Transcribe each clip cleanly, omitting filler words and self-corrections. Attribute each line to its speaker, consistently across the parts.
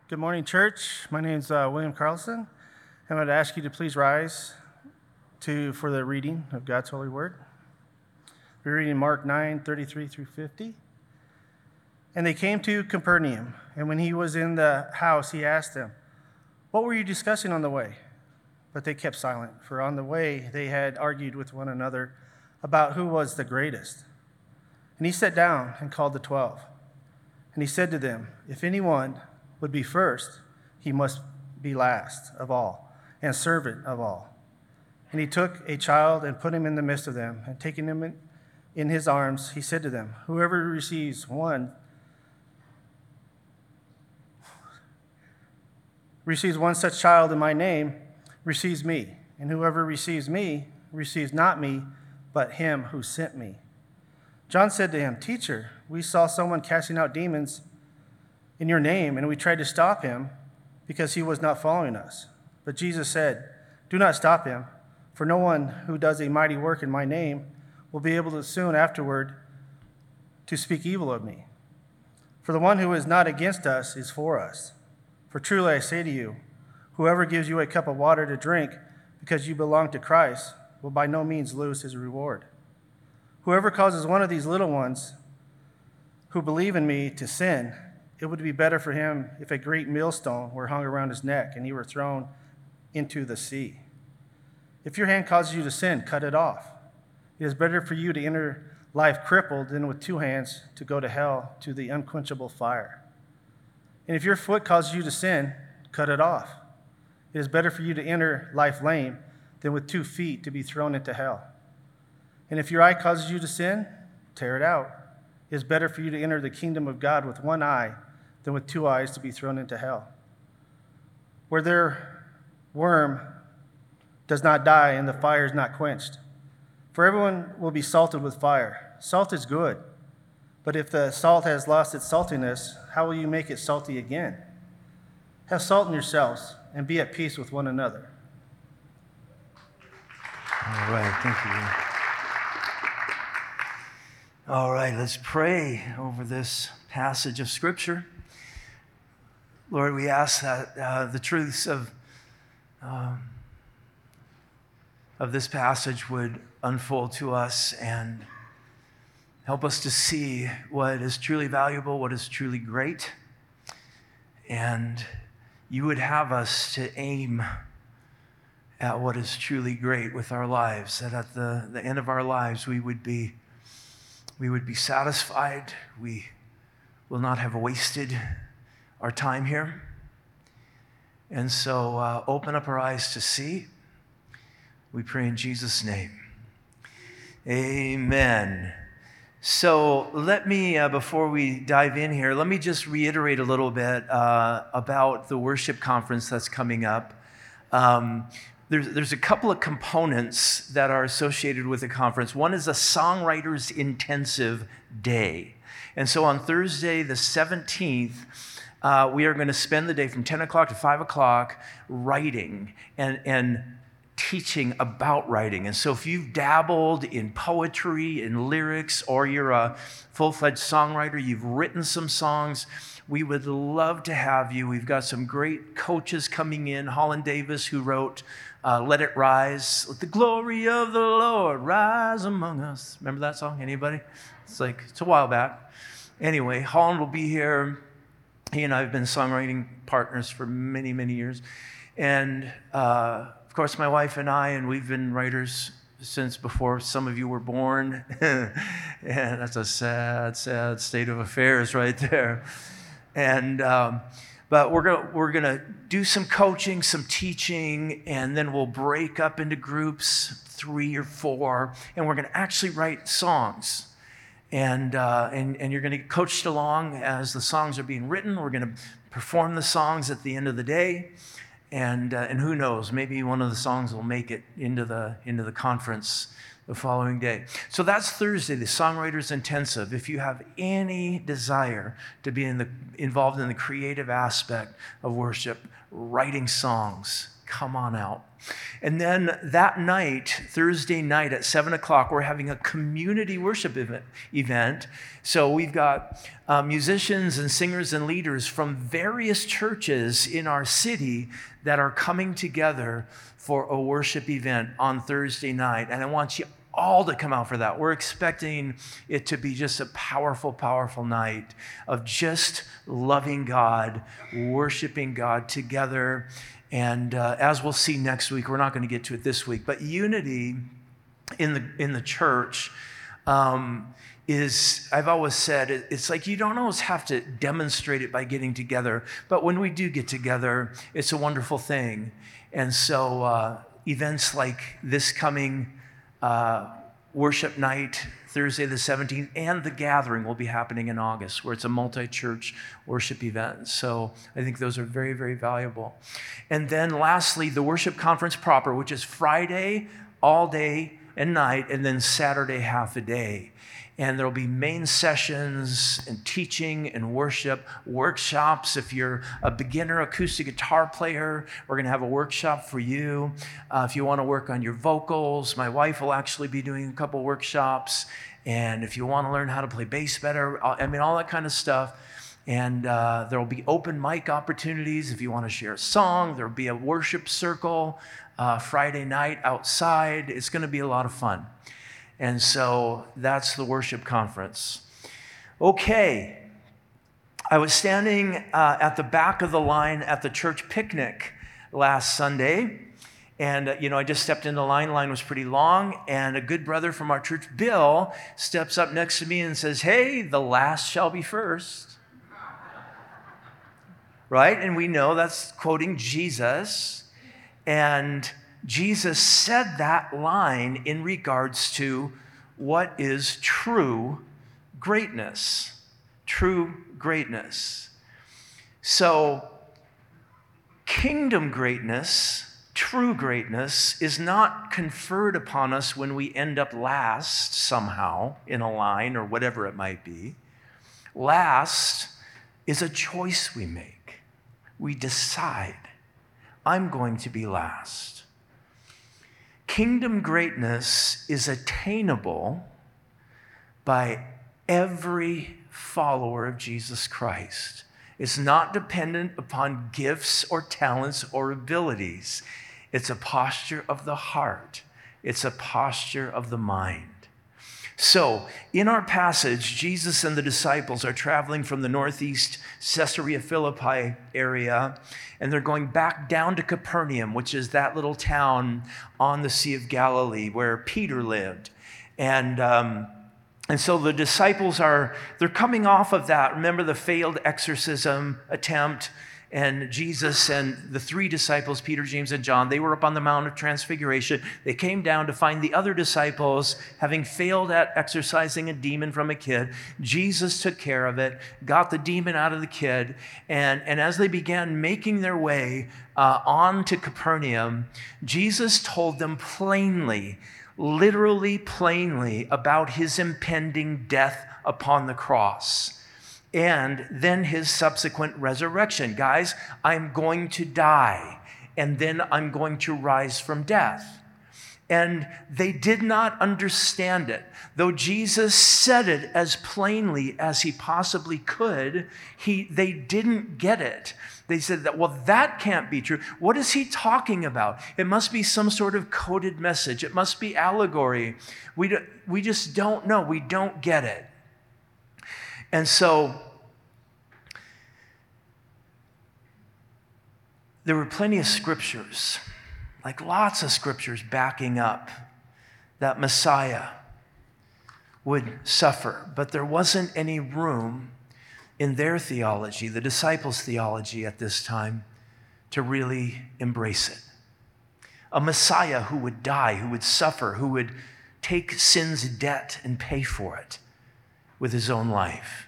Speaker 1: Good morning, church. My name is William Carlson. I'm going to ask you to please rise for the reading of God's holy word. We're reading Mark 9:33 through 50. And they came to Capernaum, and when he was in the house, he asked them, "What were you discussing on the way?" But they kept silent, for on the way they had argued with one another about who was the greatest. And he sat down and called the 12. And he said to them, "If anyone would be first, he must be last of all and servant of all." And he took a child and put him in the midst of them, and taking him in his arms, he said to them, "Whoever receives one such child in my name receives me, and whoever receives me receives not me, but him who sent me." John said to him, "Teacher, we saw someone casting out demons in your name, and we tried to stop him because he was not following us." But Jesus said, "Do not stop him, for no one who does a mighty work in my name will be able to soon afterward to speak evil of me. For the one who is not against us is for us. For truly I say to you, whoever gives you a cup of water to drink because you belong to Christ will by no means lose his reward. Whoever causes one of these little ones who believe in me to sin, it would be better for him if a great millstone were hung around his neck and he were thrown into the sea. If your hand causes you to sin, cut it off. It is better for you to enter life crippled than with two hands to go to hell, to the unquenchable fire. And if your foot causes you to sin, cut it off. It is better for you to enter life lame than with 2 feet to be thrown into hell. And if your eye causes you to sin, tear it out. It is better for you to enter the kingdom of God with 1 eye than with 2 eyes to be thrown into hell, where their worm does not die and the fire is not quenched. For everyone will be salted with fire. Salt is good, but if the salt has lost its saltiness, how will you make it salty again? Have salt in yourselves and be at peace with one another."
Speaker 2: All right, thank you. All right, let's pray over this passage of Scripture. Lord, we ask that the truths of this passage would unfold to us and help us to see what is truly valuable, what is truly great, and you would have us to aim at what is truly great with our lives, that at the end of our lives we would be satisfied. We will not have wasted our time here. And so open up our eyes to see. We pray in Jesus' name. Amen. So let me, before we dive in here, let me just reiterate a little bit about the worship conference that's coming up. There's a couple of components that are associated with the conference. One is a Songwriters Intensive Day. And so on Thursday, the 17th, we are going to spend the day from 10 o'clock to 5 o'clock writing and teaching about writing. And so if you've dabbled in poetry and lyrics, or you're a full-fledged songwriter, you've written some songs, we would love to have you. We've got some great coaches coming in. Holland Davis, who wrote Let It Rise. Let the glory of the Lord rise among us. Remember that song? Anybody? It's a while back. Anyway, Holland will be here. He and I have been songwriting partners for many, many years. And of course, my wife and I, and we've been writers since before some of you were born. And that's a sad, sad state of affairs right there. And but we're gonna do some coaching, some teaching, and then we'll break up into groups, 3 or 4, and we're gonna actually write songs. And you're going to get coached along as the songs are being written. We're going to perform the songs at the end of the day, and who knows, maybe one of the songs will make it into the conference the following day. So that's Thursday, the Songwriters Intensive. If you have any desire to be involved in the creative aspect of worship, writing songs, come on out. And then that night, Thursday night at 7 o'clock, we're having a community worship event. So we've got musicians and singers and leaders from various churches in our city that are coming together for a worship event on Thursday night. And I want you all to come out for that. We're expecting it to be just a powerful, powerful night of just loving God, worshiping God together. And as we'll see next week, we're not going to get to it this week, but unity in the church is, I've always said, it's like you don't always have to demonstrate it by getting together, but when we do get together, it's a wonderful thing. And so events like this coming worship night, Thursday the 17th, and the gathering will be happening in August, where it's a multi-church worship event. So I think those are very, very valuable. And then lastly, the worship conference proper, which is Friday all day and night, and then Saturday half a day. And there'll be main sessions and teaching and worship, workshops. If you're a beginner acoustic guitar player, we're going to have a workshop for you. If you want to work on your vocals, my wife will actually be doing a couple workshops. And if you want to learn how to play bass better, I mean, all that kind of stuff. And there will be open mic opportunities. If you want to share a song, there'll be a worship circle Friday night outside. It's going to be a lot of fun. And so that's the worship conference. Okay, I was standing at the back of the line at the church picnic last Sunday. And, I just stepped in the line. Line was pretty long. And a good brother from our church, Bill, steps up next to me and says, "Hey, the last shall be first." Right? And we know that's quoting Jesus. And Jesus said that line in regards to what is true greatness. True greatness. So, kingdom greatness, true greatness, is not conferred upon us when we end up last somehow in a line or whatever it might be. Last is a choice we make. We decide, I'm going to be last. Kingdom greatness is attainable by every follower of Jesus Christ. It's not dependent upon gifts or talents or abilities. It's a posture of the heart. It's a posture of the mind. So, in our passage, Jesus and the disciples are traveling from the northeast Caesarea Philippi area, and they're going back down to Capernaum, which is that little town on the Sea of Galilee where Peter lived. And so the disciples they're coming off of that. Remember the failed exorcism attempt? And Jesus and the three disciples, Peter, James, and John, they were up on the Mount of Transfiguration. They came down to find the other disciples having failed at exorcising a demon from a kid. Jesus took care of it, got the demon out of the kid. And as they began making their way on to Capernaum, Jesus told them plainly, literally plainly, about his impending death upon the cross. And then his subsequent resurrection. Guys, I'm going to die, and then I'm going to rise from death. And they did not understand it. Though Jesus said it as plainly as he possibly could, they didn't get it. They said that can't be true. What is he talking about? It must be some sort of coded message. It must be allegory. We just don't know. We don't get it. And so there were plenty of scriptures, like lots of scriptures backing up that Messiah would suffer. But there wasn't any room in their theology, the disciples' theology at this time, to really embrace it. A Messiah who would die, who would suffer, who would take sin's debt and pay for it with his own life.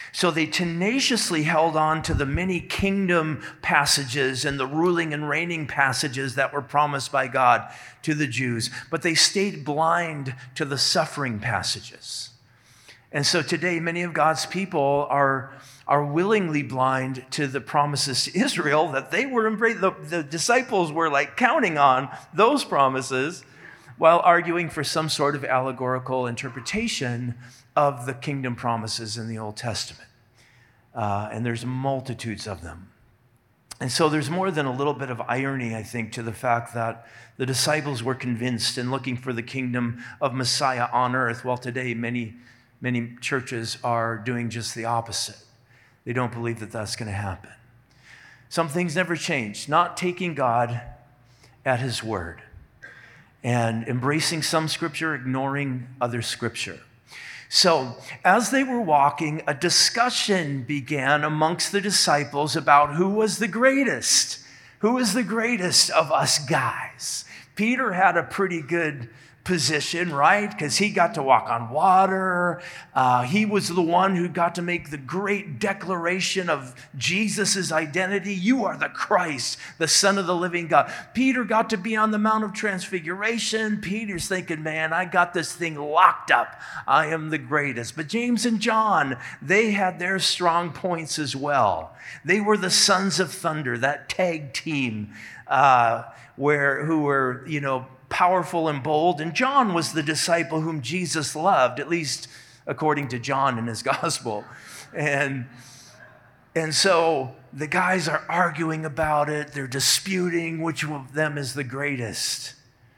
Speaker 2: So they tenaciously held on to the many kingdom passages and the ruling and reigning passages that were promised by God to the Jews, but they stayed blind to the suffering passages. And so today, many of God's people are willingly blind to the promises to Israel that they were embracing. The disciples were like counting on those promises while arguing for some sort of allegorical interpretation of the kingdom promises in the Old Testament. And there's multitudes of them. And so there's more than a little bit of irony, I think, to the fact that the disciples were convinced and looking for the kingdom of Messiah on earth, while today many churches are doing just the opposite. They don't believe that that's going to happen. Some things never change. Not taking God at his word and embracing some scripture, ignoring other scripture. So, as they were walking, a discussion began amongst the disciples about who was the greatest. Who is the greatest of us guys? Peter had a pretty good position, right? Because he got to walk on water. He was the one who got to make the great declaration of Jesus' identity. You are the Christ, the Son of the living God. Peter got to be on the Mount of Transfiguration. Peter's thinking, man, I got this thing locked up. I am the greatest. But James and John, they had their strong points as well. They were the sons of thunder, that tag team who were, powerful and bold. And John was the disciple whom Jesus loved, at least according to John in his gospel. And so the guys are arguing about it. They're disputing which of them is the greatest.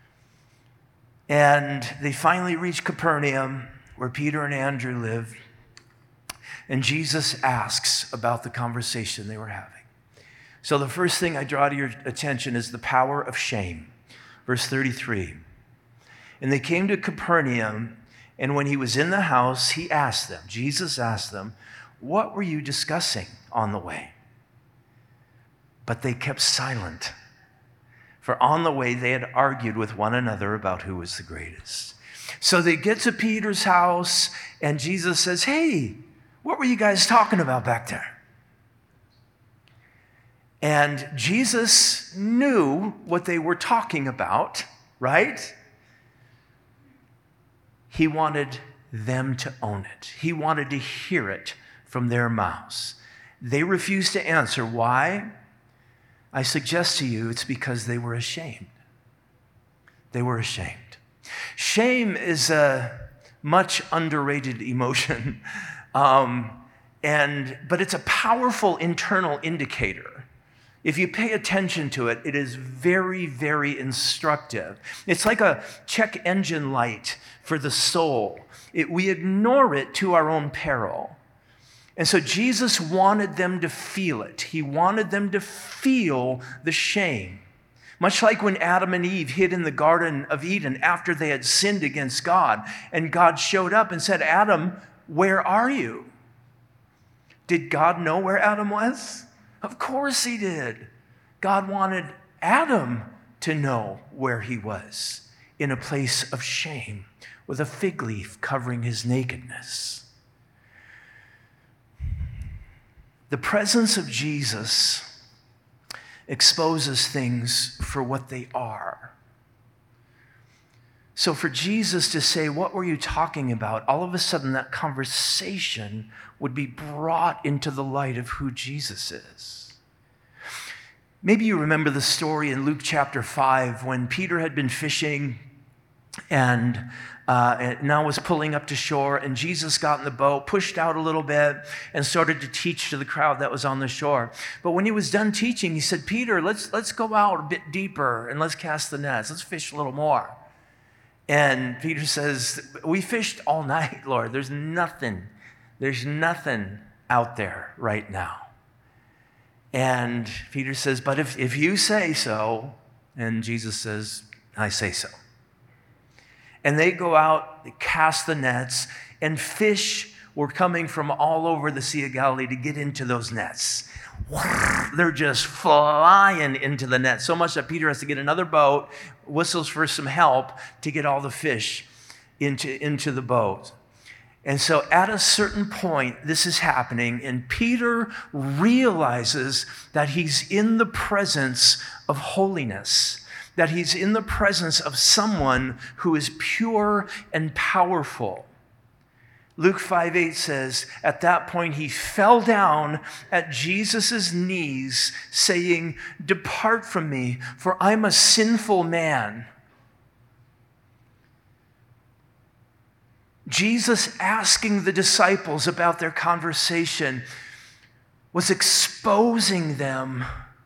Speaker 2: And they finally reach Capernaum, where Peter and Andrew live. And Jesus asks about the conversation they were having. So the first thing I draw to your attention is the power of shame. Verse 33, and they came to Capernaum, and when he was in the house, Jesus asked them, what were you discussing on the way? But they kept silent, for on the way they had argued with one another about who was the greatest. So they get to Peter's house, and Jesus says, hey, what were you guys talking about back there? And Jesus knew what they were talking about, right? He wanted them to own it. He wanted to hear it from their mouths. They refused to answer. Why? I suggest to you it's because they were ashamed. They were ashamed. Shame is a much underrated emotion, but it's a powerful internal indicator. If you pay attention to it, it is very, very instructive. It's like a check engine light for the soul. We ignore it to our own peril. And so Jesus wanted them to feel it. He wanted them to feel the shame. Much like when Adam and Eve hid in the Garden of Eden after they had sinned against God, and God showed up and said, Adam, where are you? Did God know where Adam was? Of course he did. God wanted Adam to know where he was, in a place of shame, with a fig leaf covering his nakedness. The presence of Jesus exposes things for what they are. So for Jesus to say, what were you talking about? All of a sudden that conversation would be brought into the light of who Jesus is. Maybe you remember the story in Luke chapter 5 when Peter had been fishing and now was pulling up to shore, and Jesus got in the boat, pushed out a little bit, and started to teach to the crowd that was on the shore. But when he was done teaching, he said, Peter, let's go out a bit deeper and let's cast the nets. Let's fish a little more. And Peter says, we fished all night, Lord. There's nothing out there right now. And Peter says, but if you say so, and Jesus says, I say so. And they go out, they cast the nets, and fish were coming from all over the Sea of Galilee to get into those nets. They're just flying into the net, so much that Peter has to get another boat, whistles for some help to get all the fish into the boat. And so at a certain point, this is happening, and Peter realizes that he's in the presence of holiness, that he's in the presence of someone who is pure and powerful. Luke 5:8 says, at that point he fell down at Jesus' knees, saying, "Depart from me, for I'm a sinful man." Jesus asking the disciples about their conversation was exposing the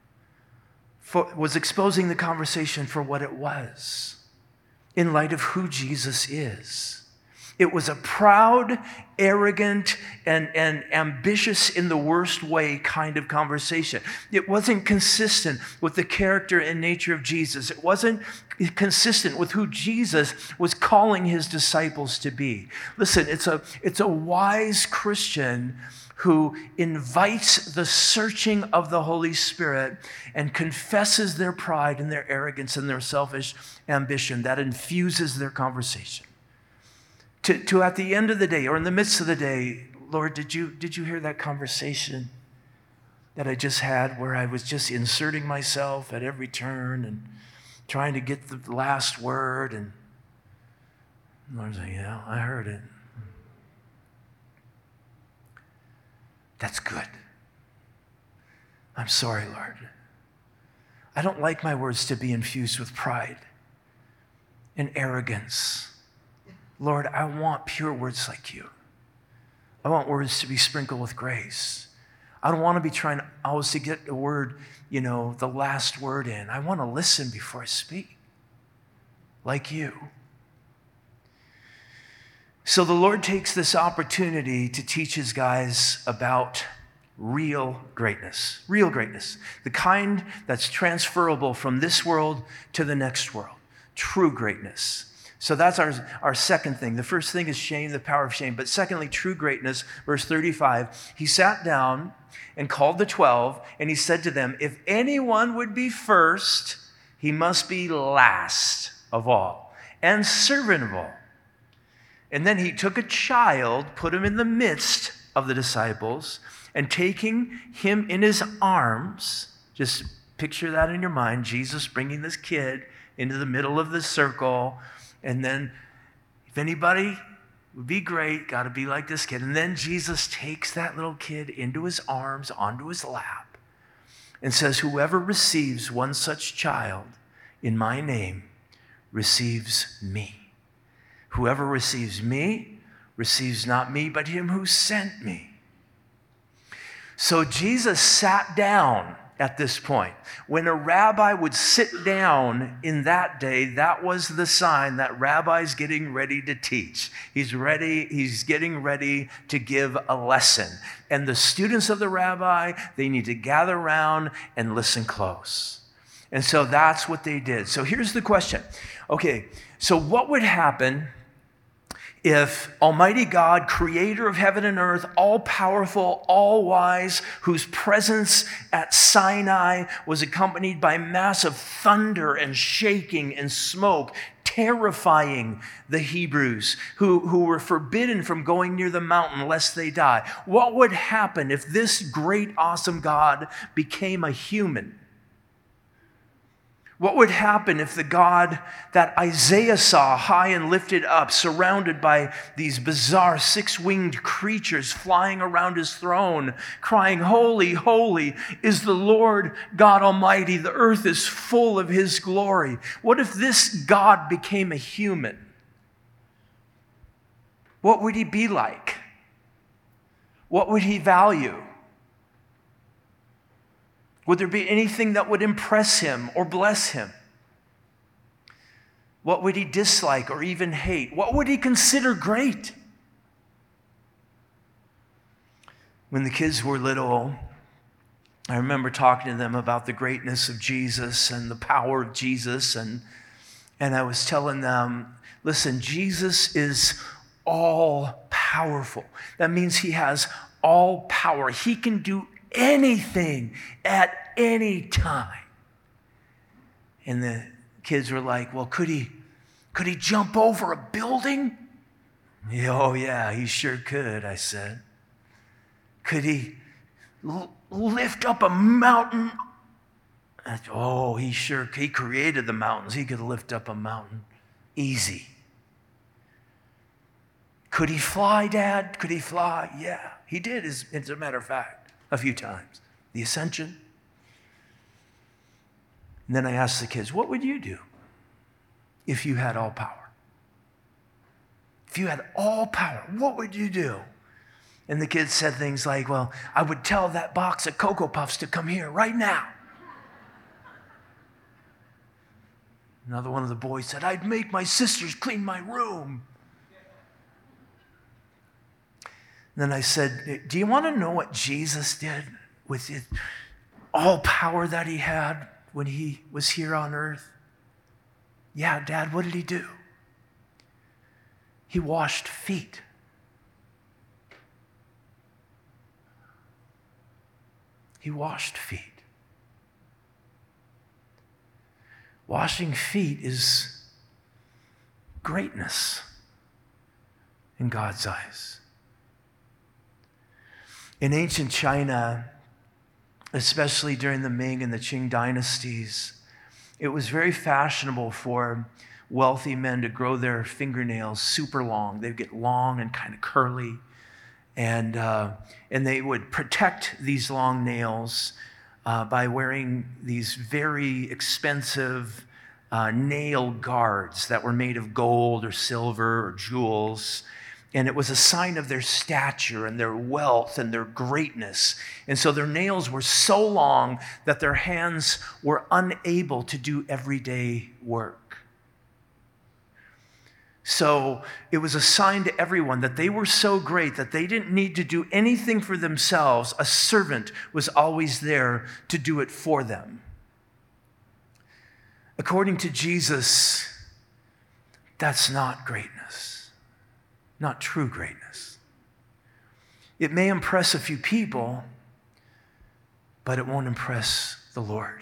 Speaker 2: conversation for what it was in light of who Jesus is. It was a proud, arrogant, and ambitious in the worst way kind of conversation. It wasn't consistent with the character and nature of Jesus. It wasn't consistent with who Jesus was calling his disciples to be. Listen, it's a wise Christian who invites the searching of the Holy Spirit and confesses their pride and their arrogance and their selfish ambition. That infuses their conversation. To at the end of the day or in the midst of the day, Lord, did you hear that conversation that I just had where I was just inserting myself at every turn and trying to get the last word? And the Lord's like, yeah, I heard it. That's good. I'm sorry, Lord. I don't like my words to be infused with pride and arrogance. Lord, I want pure words like you. I want words to be sprinkled with grace. I don't want to be trying always to get a word, the last word in. I want to listen before I speak, like you. So the Lord takes this opportunity to teach his guys about real greatness, the kind that's transferable from this world to the next world, true greatness. So that's our second thing. The first thing is shame, the power of shame. But secondly, true greatness, verse 35, he sat down and called the 12, and he said to them, if anyone would be first, he must be last of all and servant of all. And then he took a child, put him in the midst of the disciples, and taking him in his arms, just picture that in your mind, Jesus bringing this kid into the middle of the circle. And then, if anybody would be great, got to be like this kid. And then Jesus takes that little kid into his arms, onto his lap, and says, whoever receives one such child in my name receives me. Whoever receives me receives not me, but him who sent me. So Jesus sat down at this point. When a rabbi would sit down in that day, that was the sign that rabbi's getting ready to teach. He's getting ready to give a lesson. And the students of the rabbi, they need to gather around and listen close. And so that's what they did. So here's the question. Okay, so what would happen if Almighty God, creator of heaven and earth, all-powerful, all-wise, whose presence at Sinai was accompanied by massive thunder and shaking and smoke, terrifying the Hebrews who were forbidden from going near the mountain lest they die? What would happen if this great, awesome God became a human? What would happen if the God that Isaiah saw high and lifted up, surrounded by these bizarre six-winged creatures flying around his throne, crying, holy, holy is the Lord God Almighty. The earth is full of his glory. What if this God became a human? What would he be like? What would he value? Would there be anything that would impress him or bless him? What would he dislike or even hate? What would he consider great? When the kids were little, I remember talking to them about the greatness of Jesus and the power of Jesus, and I was telling them, listen, Jesus is all powerful. That means he has all power. He can do anything at any time. And the kids were like, well, could he jump over a building? Oh, yeah, he sure could, I said. Could he lift up a mountain? Oh, he created the mountains. He could lift up a mountain. Easy. Could he fly, Dad? Could he fly? Yeah, he did, as a matter of fact, a few times. The ascension. And then I asked the kids, what would you do if you had all power? If you had all power, what would you do? And the kids said things like, well, I would tell that box of Cocoa Puffs to come here right now. Another one of the boys said, I'd make my sisters clean my room. And then I said, do you want to know what Jesus did with all power that he had when he was here on earth? Yeah, Dad, what did he do? He washed feet. He washed feet. Washing feet is greatness in God's eyes. In ancient China, especially during the Ming and the Qing dynasties, it was very fashionable for wealthy men to grow their fingernails super long. They'd get long and kind of curly. And they would protect these long nails by wearing these very expensive nail guards that were made of gold or silver or jewels. And it was a sign of their stature and their wealth and their greatness. And so their nails were so long that their hands were unable to do everyday work. So it was a sign to everyone that they were so great that they didn't need to do anything for themselves. A servant was always there to do it for them. According to Jesus, that's not greatness, not true greatness. It may impress a few people, but it won't impress the Lord.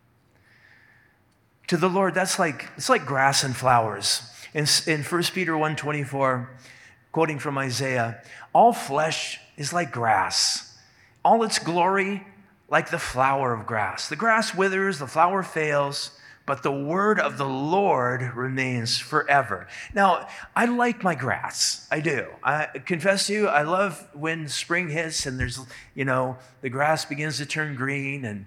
Speaker 2: To the Lord, it's like grass and flowers. In 1 Peter 1:24, quoting from Isaiah, all flesh is like grass, all its glory like the flower of grass. The grass withers, the flower fails, but the word of the Lord remains forever. Now, I like my grass. I do. I confess to you, I love when spring hits and there's, the grass begins to turn green and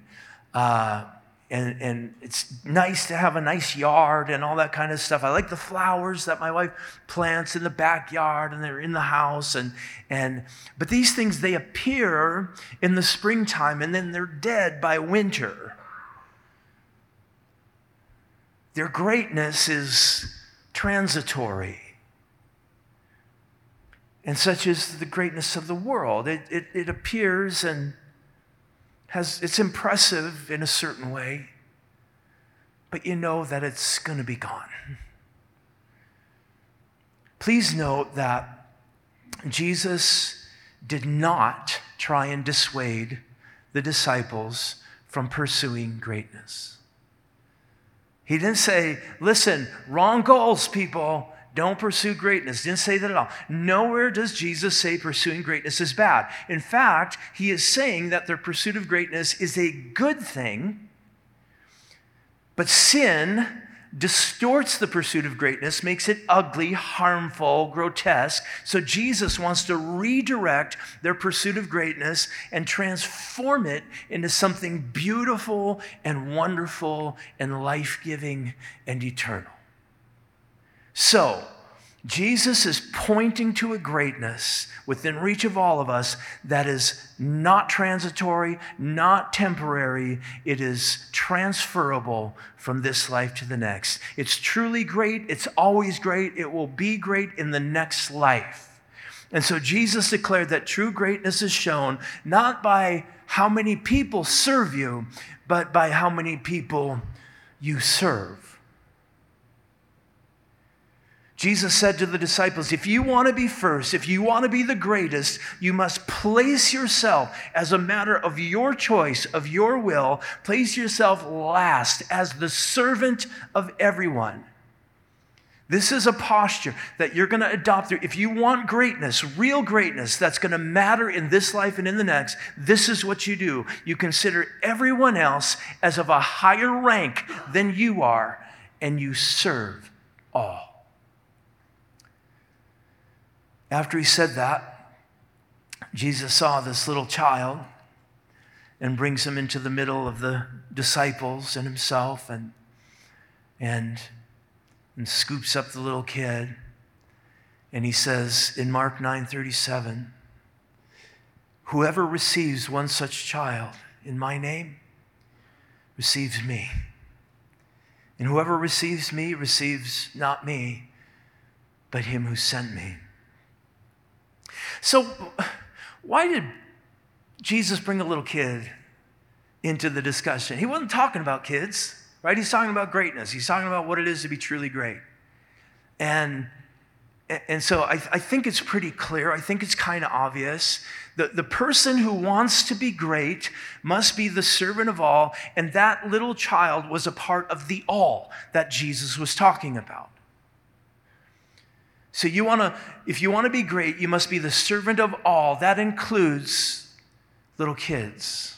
Speaker 2: it's nice to have a nice yard and all that kind of stuff. I like the flowers that my wife plants in the backyard and they're in the house. But these things, they appear in the springtime and then they're dead by winter. Their greatness is transitory. And such is the greatness of the world. It appears and it's impressive in a certain way, but you know that it's going to be gone. Please note that Jesus did not try and dissuade the disciples from pursuing greatness. He didn't say, listen, wrong goals, people. Don't pursue greatness. Didn't say that at all. Nowhere does Jesus say pursuing greatness is bad. In fact, he is saying that their pursuit of greatness is a good thing, but sin distorts the pursuit of greatness, makes it ugly, harmful, grotesque. So Jesus wants to redirect their pursuit of greatness and transform it into something beautiful and wonderful and life-giving and eternal. So, Jesus is pointing to a greatness within reach of all of us that is not transitory, not temporary. It is transferable from this life to the next. It's truly great. It's always great. It will be great in the next life. And so Jesus declared that true greatness is shown not by how many people serve you, but by how many people you serve. Jesus said to the disciples, if you want to be first, if you want to be the greatest, you must place yourself as a matter of your choice, of your will, place yourself last as the servant of everyone. This is a posture that you're going to adopt. If you want greatness, real greatness that's going to matter in this life and in the next, this is what you do. You consider everyone else as of a higher rank than you are, and you serve all. After he said that, Jesus saw this little child and brings him into the middle of the disciples and himself and scoops up the little kid. And he says in Mark 9:37, whoever receives one such child in my name receives me. And whoever receives me receives not me, but him who sent me. So why did Jesus bring a little kid into the discussion? He wasn't talking about kids, right? He's talking about greatness. He's talking about what it is to be truly great. And so I think it's pretty clear. I think it's kind of obvious. The person who wants to be great must be the servant of all, and that little child was a part of the all that Jesus was talking about. So if you want to be great, you must be the servant of all. That includes little kids.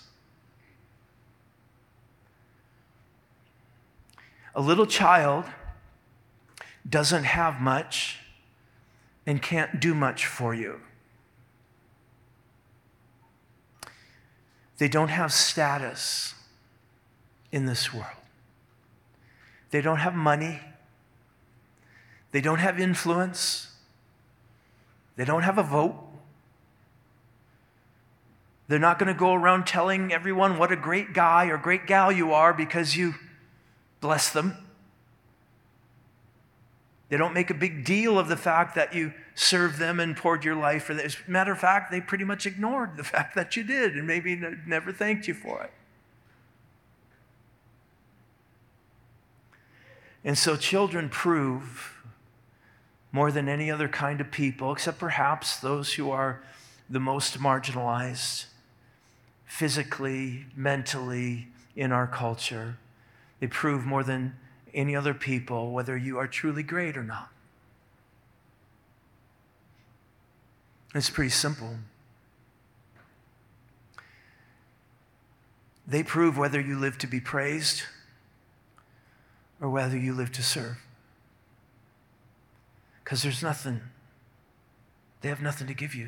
Speaker 2: A little child doesn't have much and can't do much for you. They don't have status in this world. They don't have money. They don't have influence. They don't have a vote. They're not going to go around telling everyone what a great guy or great gal you are because you bless them. They don't make a big deal of the fact that you served them and poured your life for them. As a matter of fact, they pretty much ignored the fact that you did and maybe never thanked you for it. And so children prove more than any other kind of people, except perhaps those who are the most marginalized physically, mentally in our culture. They prove more than any other people whether you are truly great or not. It's pretty simple. They prove whether you live to be praised or whether you live to serve. Because they have nothing to give you.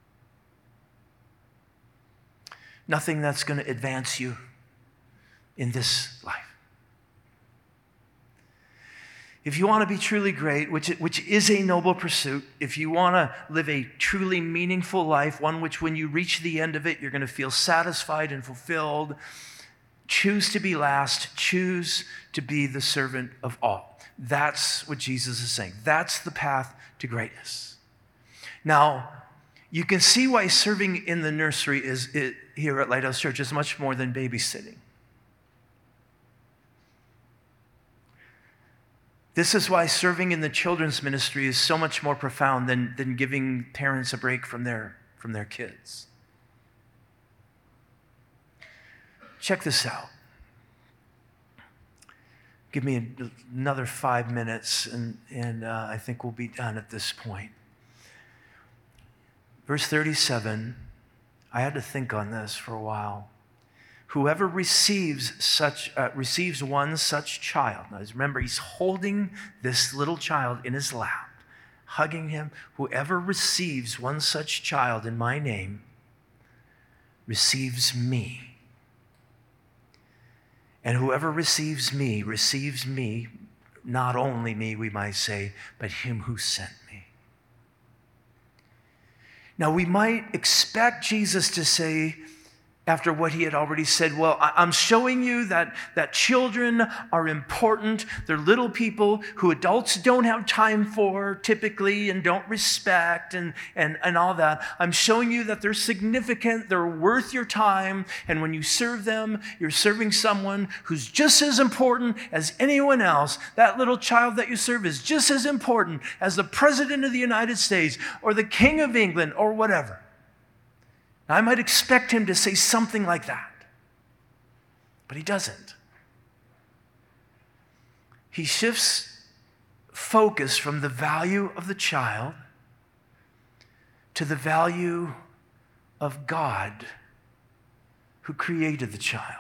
Speaker 2: Nothing that's going to advance you in this life. If you want to be truly great, which is a noble pursuit, if you want to live a truly meaningful life, one which when you reach the end of it, you're going to feel satisfied and fulfilled, choose to be last, choose to be the servant of all. That's what Jesus is saying. That's the path to greatness. Now, you can see why serving in the nursery here at Lighthouse Church is much more than babysitting. This is why serving in the children's ministry is so much more profound than giving parents a break from their kids. Check this out. Give me another 5 minutes, and I think we'll be done at this point. Verse 37, I had to think on this for a while. Whoever receives one such child. Now remember, he's holding this little child in his lap, hugging him. Whoever receives one such child in my name receives me. And whoever receives me, not only me, we might say, but him who sent me. Now, we might expect Jesus to say, after what he had already said, well, I'm showing you that children are important. They're little people who adults don't have time for typically and don't respect and all that. I'm showing you that they're significant, they're worth your time, and when you serve them, you're serving someone who's just as important as anyone else. That little child that you serve is just as important as the President of the United States or the King of England or whatever. I might expect him to say something like that, but he doesn't. He shifts focus from the value of the child to the value of God who created the child.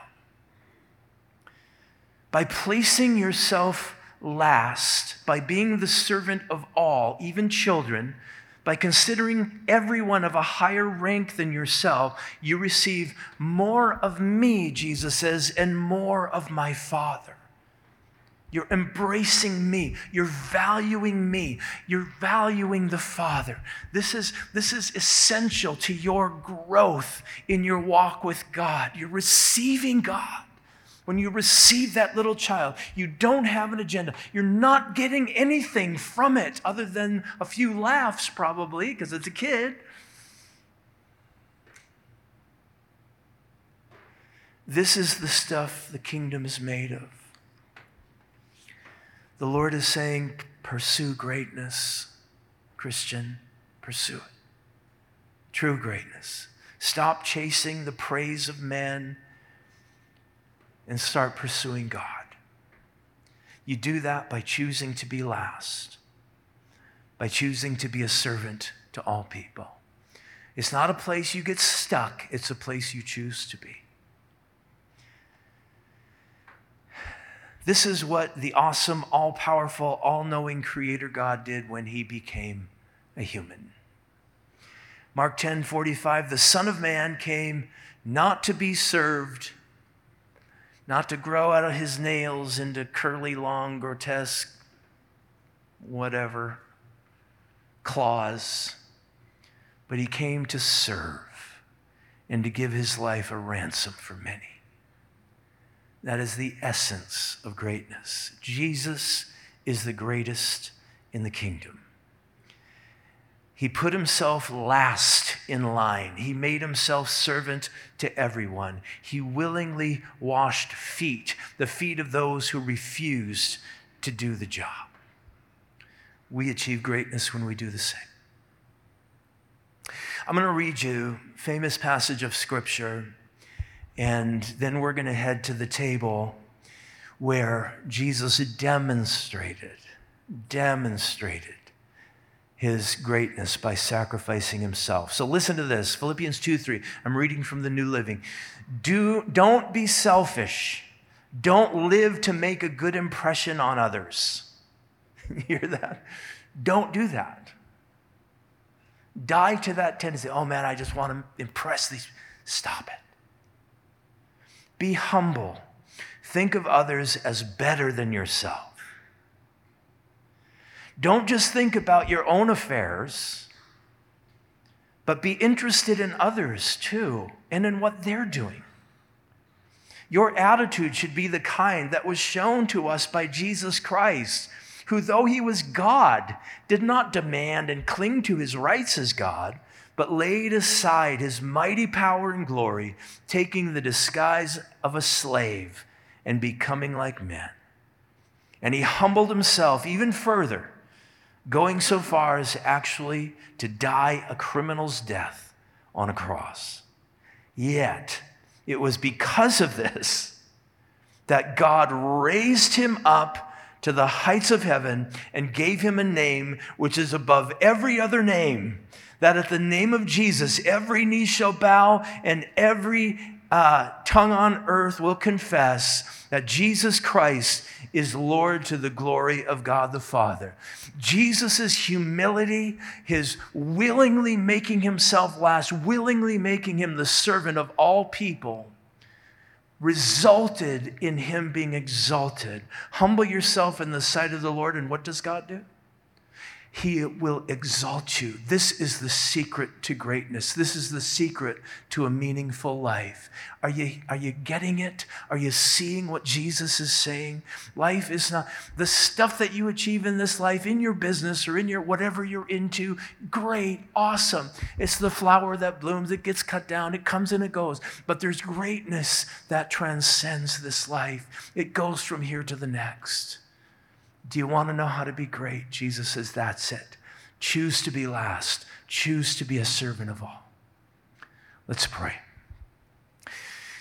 Speaker 2: By placing yourself last, by being the servant of all, even children, by considering everyone of a higher rank than yourself, you receive more of me, Jesus says, and more of my Father. You're embracing me. You're valuing me. You're valuing the Father. This is essential to your growth in your walk with God. You're receiving God. When you receive that little child, you don't have an agenda. You're not getting anything from it other than a few laughs, probably, because it's a kid. This is the stuff the kingdom is made of. The Lord is saying, pursue greatness, Christian, pursue it. True greatness. Stop chasing the praise of man and start pursuing God. You do that by choosing to be last, by choosing to be a servant to all people. It's not a place you get stuck, it's a place you choose to be. This is what the awesome, all-powerful, all-knowing Creator God did when he became a human. Mark 10:45, the Son of Man came not to be served, not to grow out of his nails into curly, long, grotesque, whatever, claws, but he came to serve and to give his life a ransom for many. That is the essence of greatness. Jesus is the greatest in the kingdom. He put himself last in line. He made himself servant to everyone. He willingly washed feet, the feet of those who refused to do the job. We achieve greatness when we do the same. I'm going to read you a famous passage of Scripture, and then we're going to head to the table where Jesus demonstrated his greatness by sacrificing himself. So listen to this, Philippians 2:3. I'm reading from the New Living. Don't be selfish. Don't live to make a good impression on others. You hear that? Don't do that. Die to that tendency. Oh man, I just want to impress these. Stop it. Be humble. Think of others as better than yourself. Don't just think about your own affairs, but be interested in others too and in what they're doing. Your attitude should be the kind that was shown to us by Jesus Christ, who, though he was God, did not demand and cling to his rights as God, but laid aside his mighty power and glory, taking the disguise of a slave and becoming like men. And he humbled himself even further, going so far as actually to die a criminal's death on a cross. Yet, it was because of this that God raised him up to the heights of heaven and gave him a name which is above every other name, that at the name of Jesus, every knee shall bow and every tongue on earth will confess that Jesus Christ is Lord, to the glory of God the Father. Jesus' humility, his willingly making himself last, willingly making him the servant of all people, resulted in him being exalted. Humble yourself in the sight of the Lord, and what does God do? He will exalt you. This is the secret to greatness. This is the secret to a meaningful life. Are you getting it? Are you seeing what Jesus is saying? Life is not the stuff that you achieve in this life, in your business or in your whatever you're into. Great, awesome. It's the flower that blooms, it gets cut down, it comes and it goes. But there's greatness that transcends this life. It goes from here to the next. Do you want to know how to be great? Jesus says, that's it. Choose to be last. Choose to be a servant of all. Let's pray.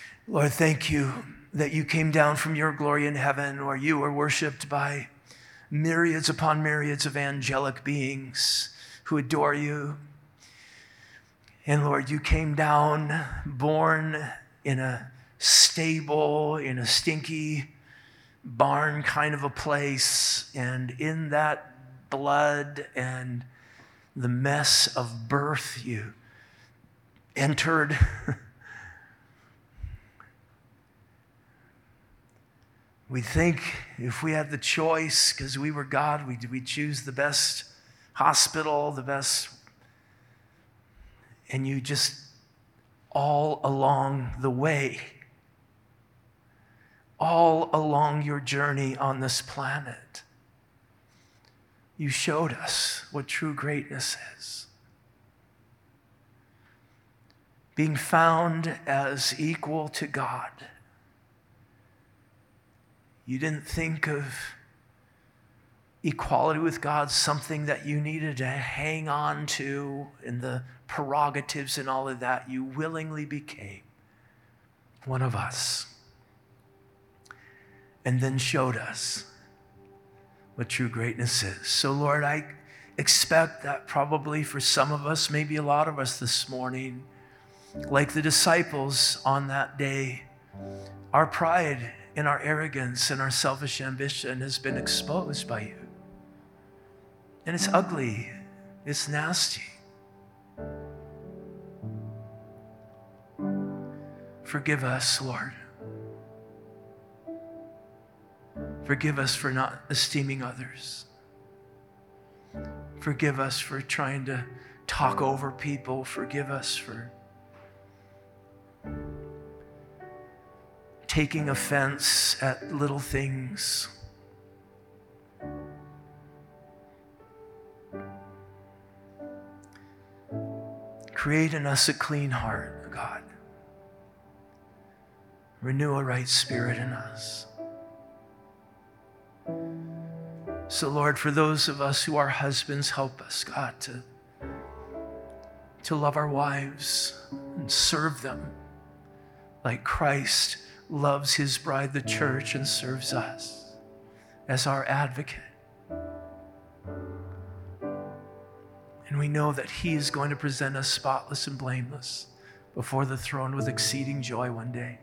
Speaker 2: Lord, thank you that you came down from your glory in heaven, where you were worshiped by myriads upon myriads of angelic beings who adore you. And Lord, you came down, born in a stable, in a stinky barn kind of a place, and in that blood and the mess of birth, you entered. We think if we had the choice, because we were God, we'd choose the best hospital, the best. And you just, all along the way, all along your journey on this planet, you showed us what true greatness is. Being found as equal to God. You didn't think of equality with God something that you needed to hang on to in the prerogatives and all of that. You willingly became one of us and then showed us what true greatness is. So Lord, I expect that probably for some of us, maybe a lot of us this morning, like the disciples on that day, our pride and our arrogance and our selfish ambition has been exposed by you. And it's ugly. It's nasty. Forgive us, Lord. Forgive us for not esteeming others. Forgive us for trying to talk over people. Forgive us for taking offense at little things. Create in us a clean heart, God. Renew a right spirit in us. So, Lord, for those of us who are husbands, help us, God, to love our wives and serve them like Christ loves his bride, the church, and serves us as our advocate. And we know that he is going to present us spotless and blameless before the throne with exceeding joy one day.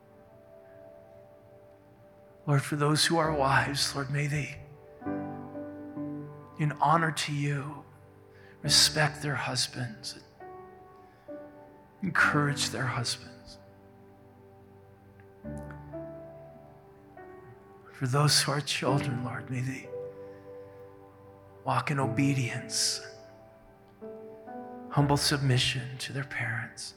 Speaker 2: Lord, for those who are wives, Lord, may they, in honor to you, respect their husbands, encourage their husbands. For those who are children, Lord, may they walk in obedience, humble submission to their parents.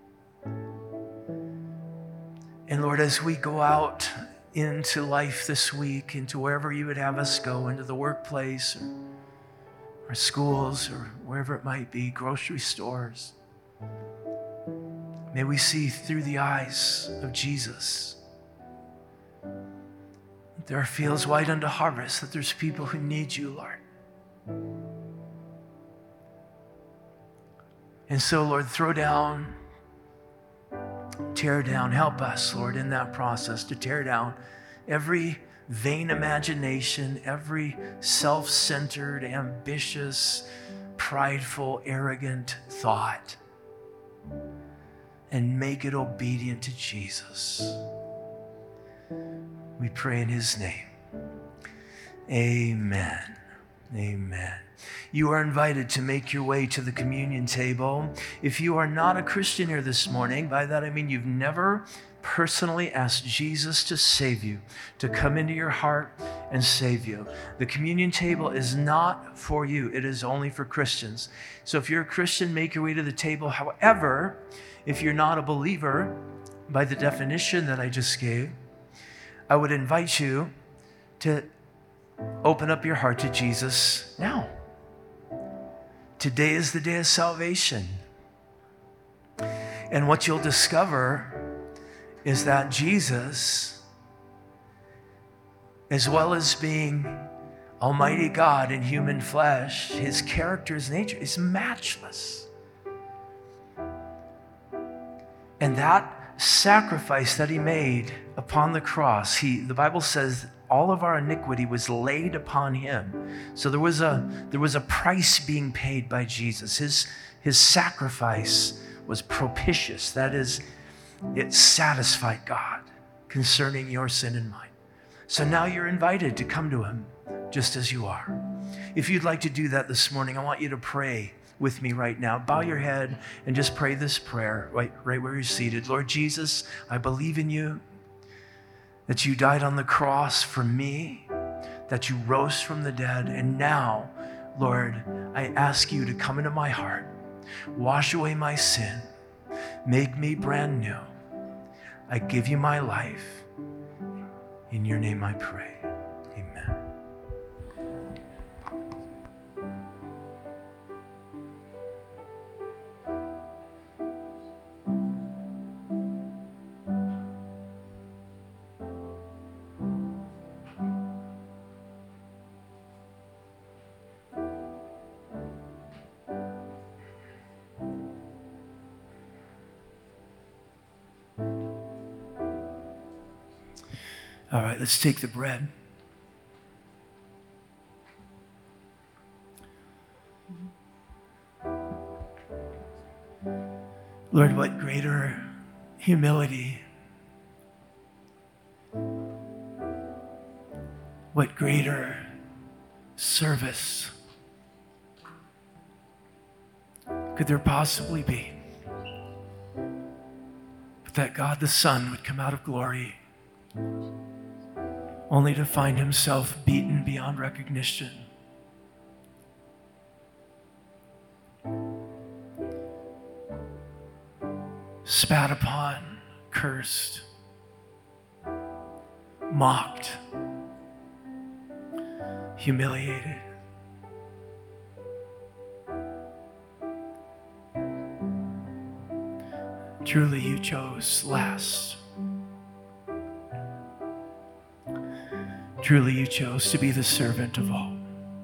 Speaker 2: And Lord, as we go out into life this week, into wherever you would have us go, into the workplace or schools or wherever it might be, grocery stores, may we see through the eyes of Jesus. There are fields wide unto harvest, that there's people who need you, Lord. And so, Lord, throw down, tear down, help us, Lord, in that process to tear down every vain imagination, every self-centered, ambitious, prideful, arrogant thought, and make it obedient to Jesus. We pray in his name. Amen. Amen. You are invited to make your way to the communion table. If you are not a Christian here this morning, by that I mean you've never personally asked Jesus to save you, to come into your heart and save you. The communion table is not for you. It is only for Christians. So if you're a Christian, make your way to the table. However, if you're not a believer, by the definition that I just gave, I would invite you to open up your heart to Jesus now. Today is the day of salvation. And what you'll discover is that Jesus, as well as being Almighty God in human flesh, his character, his nature is matchless. And that sacrifice that he made upon the cross, the Bible says all of our iniquity was laid upon him. So there was a price being paid by Jesus. His sacrifice was propitious. That is, it satisfied God concerning your sin and mine. So now you're invited to come to him just as you are. If you'd like to do that this morning, I want you to pray with me right now. Bow your head and just pray this prayer right where you're seated. Lord Jesus, I believe in you, that you died on the cross for me, that you rose from the dead. And now, Lord, I ask you to come into my heart, wash away my sin, make me brand new. I give you my life. In your name I pray. Amen. All right, let's take the bread. Lord, what greater humility, what greater service could there possibly be? But that God the Son would come out of glory only to find himself beaten beyond recognition. Spat upon, cursed, mocked, humiliated. Truly you chose last. Truly you chose to be the servant of all.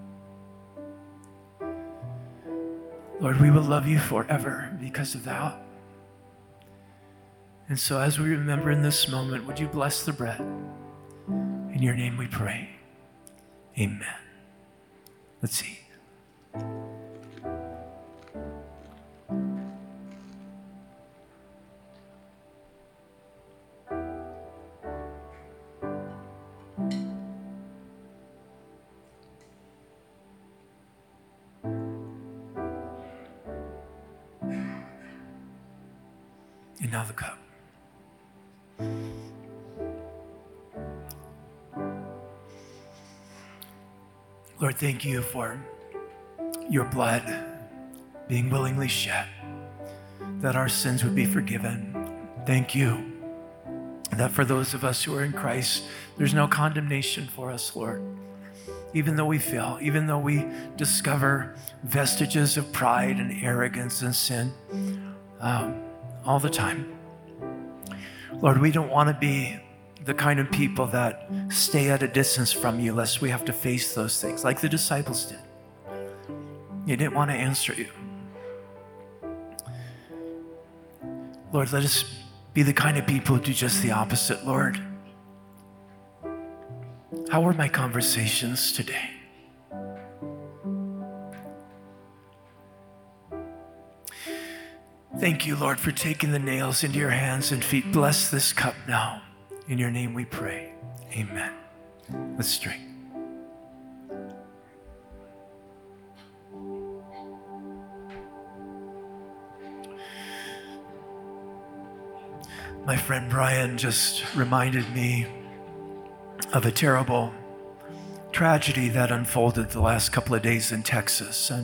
Speaker 2: Lord, we will love you forever because of that. And so as we remember in this moment, would you bless the bread? In your name we pray. Amen. Let's eat. And now the cup. Lord, thank you for your blood being willingly shed, that our sins would be forgiven. Thank you that for those of us who are in Christ, there's no condemnation for us, Lord. Even though we fail, even though we discover vestiges of pride and arrogance and sin all the time. Lord, we don't want to be the kind of people that stay at a distance from you lest we have to face those things like the disciples did. You didn't want to answer you. Lord, let us be the kind of people who do just the opposite, Lord. How were my conversations today? Thank you, Lord, for taking the nails into your hands and feet. Bless this cup now. In your name we pray. Amen. Let's drink. My friend Brian just reminded me of a terrible tragedy that unfolded the last couple of days in Texas. And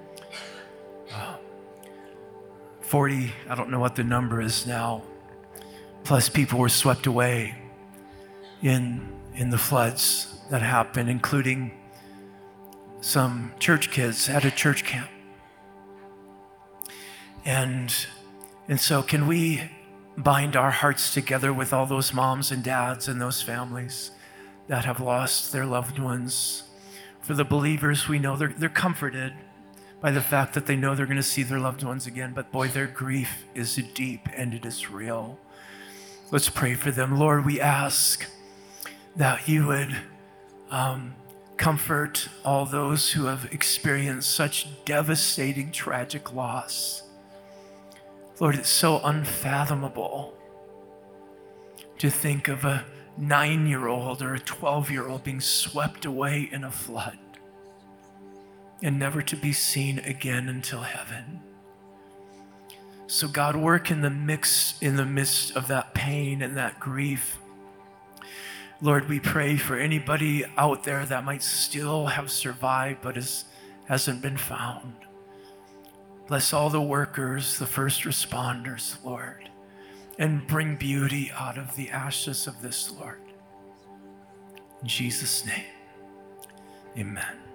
Speaker 2: 40, I don't know what the number is now, plus people were swept away in the floods that happened, including some church kids at a church camp. And so can we bind our hearts together with all those moms and dads and those families that have lost their loved ones? For the believers, we know they're comforted by the fact that they know they're going to see their loved ones again, but boy, their grief is deep and it is real.
Speaker 3: Let's pray for them. Lord, we ask that you would comfort all those who have experienced such devastating, tragic loss. Lord, it's so unfathomable to think of a 9-year-old or a 12-year-old being swept away in a flood and never to be seen again until heaven. So God, work in the midst of that pain and that grief. Lord, we pray for anybody out there that might still have survived but hasn't been found. Bless all the workers, the first responders, Lord, and bring beauty out of the ashes of this, Lord. In Jesus' name, amen.